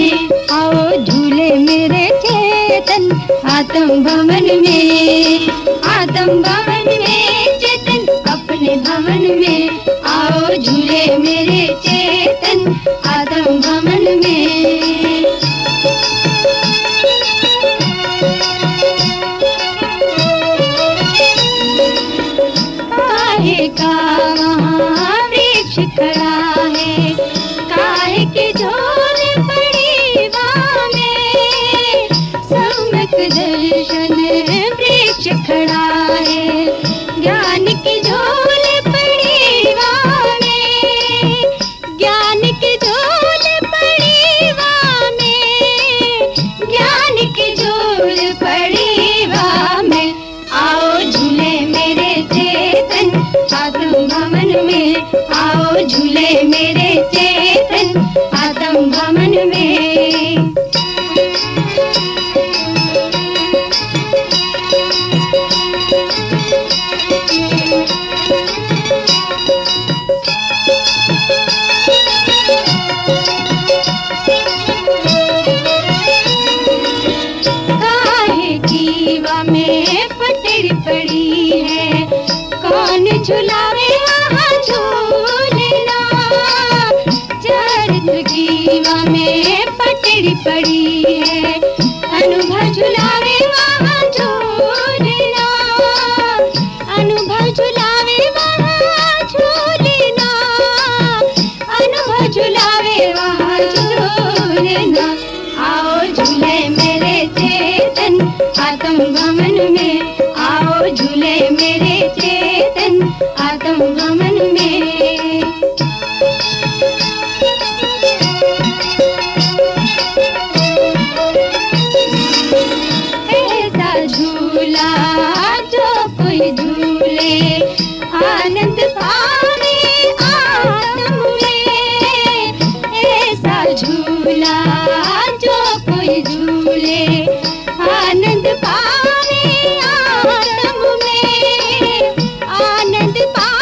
आओ झूले मेरे चेतन आत्म भवन में, आत्म भवन में चेतन अपने भवन में। आओ झूले मेरे चेतन आत्म भवन में। काहे का वहाँ वृक्ष खड़ा है, काहे के झोले पड़ी वहाँ में। सम्यक दर्शन वृक्ष खड़ा है, ज्ञान के झोले पड़ी वहाँ में, ज्ञान के झोले पड़ी वहाँ में, ज्ञान के झोले पड़ी वहाँ में। आओ झूले मेरे चेतन आत्म भवन में, आओ झूले मेरे चेतन आत्म भवन में। काहे जीवा में पटरी पड़ी है, कौन झुलावे वहाँ झूलना। चरित्र जीवा में पटरी पड़ी है, अनुभव झुलावे वहाँ झूलना, अनुभव झुलावे वहाँ झूलना, अनुभव झुलावे वहाँ झूलना। आओ झूले मेरे चेतन आत्म भवन में, आओ झूले मेरे चेतन आत्म भवन में। ऐसा झूला जो कोई झूले आनंद पावे आत्म में। ऐसा झूला जो कोई झूले आनंद पावे आत्म में, आनंद पावे